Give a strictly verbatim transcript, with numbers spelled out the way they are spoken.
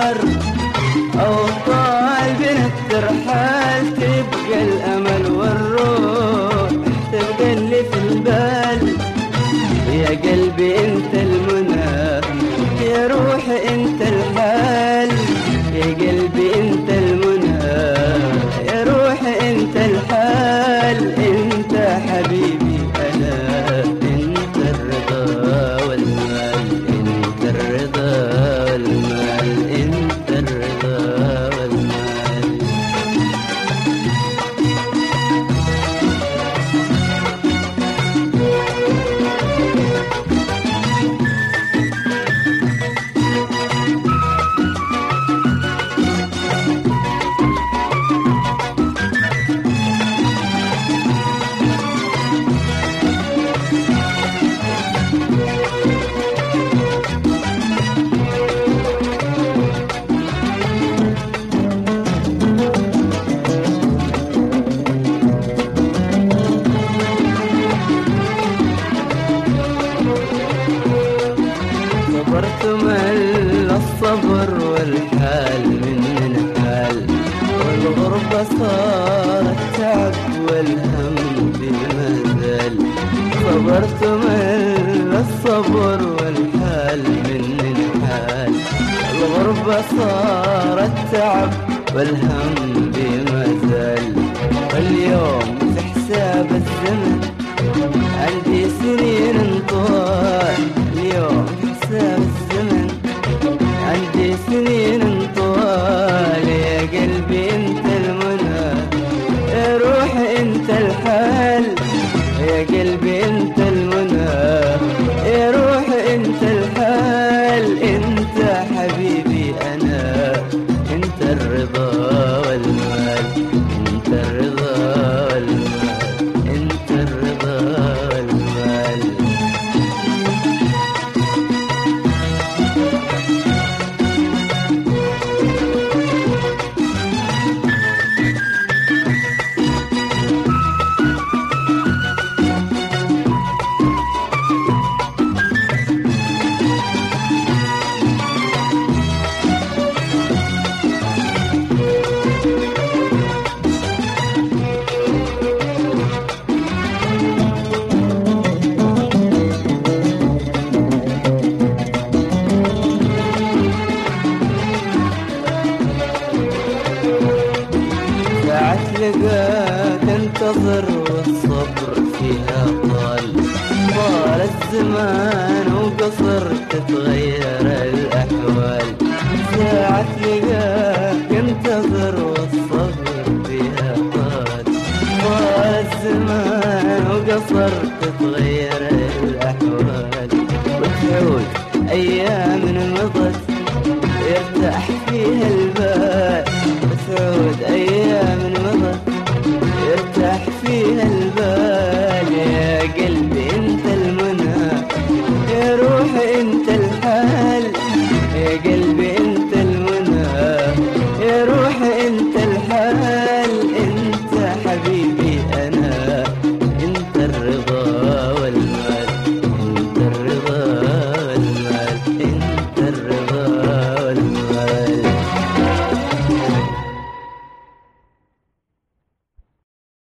الدار أو طال بنا الترحال، تبقى الأمل والروح تبقى اللي في البال. يا قلبي انت المنى، يا روحي انت الحال. يا قلبي انت المنى، يا روحي انت الحال. انت حبيبي انا، انت الرضا والمال، انت الرضا والمال، انت الرضا والمال. صبرت مل الصبر والحال من حال، والغربة صارت تعب والهم بالمازال. صبرت مل الصبر والحال من حال، الغربة صارت تعب والهم بمازال. واليوم في حساب الزمن عندي سنين طوال، اليوم حساب الزمن عندي سنين طوال. يا قلبي انت المنى، يا روحي انت الحال. يا قلبي انت المنى، يا روحي انت الحال. انت حبيبي انا، انت الرضا والمال، انت الرضا والمال، انت الرضا والمال. لقاك انتظر والصبر فيها طال، طال الزمان وقصر تتغير الأحوال.